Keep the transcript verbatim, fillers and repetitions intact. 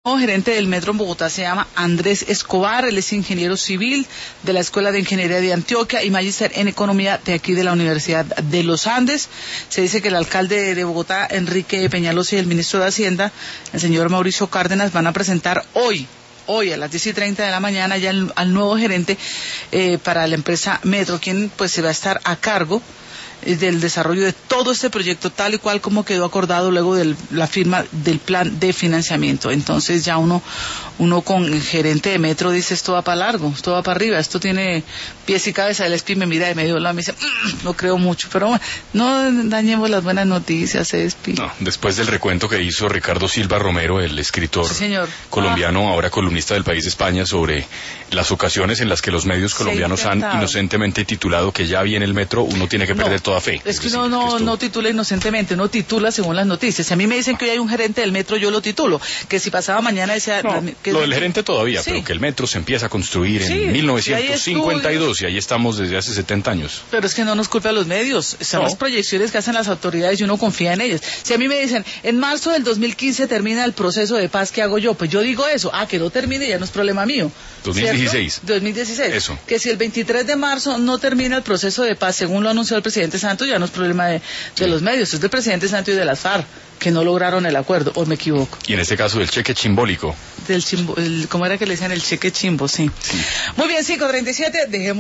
El gerente del metro en Bogotá se llama Andrés Escobar, él es ingeniero civil de la Escuela de Ingeniería de Antioquia y magíster en Economía de aquí de la Universidad de los Andes. Se dice que el alcalde de Bogotá, Enrique Peñalosa, y el ministro de Hacienda, el señor Mauricio Cárdenas, van a presentar hoy, hoy a las diez y treinta de la mañana ya al, al nuevo gerente eh, para la empresa Metro, quien pues se va a estar a cargo del desarrollo de todo este proyecto tal y cual como quedó acordado luego de la firma del plan de financiamiento. Entonces ya uno uno con el gerente de Metro dice, esto va para largo, esto va para arriba, esto tiene pies y cabeza. El Espi me mira de medio lado y me dice, mmm, no creo mucho, pero bueno, no dañemos las buenas noticias, Espi. No, después del recuento que hizo Ricardo Silva Romero, el escritor sí, señor. colombiano, ah. ahora columnista del País de España, sobre las ocasiones en las que los medios colombianos han inocentemente titulado que ya viene el metro, uno tiene que perder no. toda fe. Es que uno no, esto... no titula inocentemente, uno titula según las noticias. Si a mí me dicen que hoy hay un gerente del metro, yo lo titulo. Que si pasaba mañana decía... No, que lo del gerente todavía, sí. Pero que el metro se empieza a construir sí, en mil novecientos cincuenta y dos y ahí estamos desde hace setenta años. Pero es que no nos culpa a los medios, son no. las proyecciones que hacen las autoridades y uno confía en ellas. Si a mí me dicen, en marzo del dos mil quince termina el proceso de paz, ¿qué hago yo? Pues yo digo eso, ah, que no termine ya no es problema mío. dos mil dieciséis. ¿Cierto? dos mil dieciséis. Eso. Que si el veintitrés de marzo no termina el proceso de paz, según lo anunció el presidente Santos, ya no es problema de, de sí. los medios, es del presidente Santos y de las FARC, que no lograron el acuerdo, o me equivoco. Y en este caso del cheque chimbólico. Del chimbo, el, ¿cómo era que le decían? El cheque chimbo, sí. sí. Muy bien, cinco treinta y siete, dejemos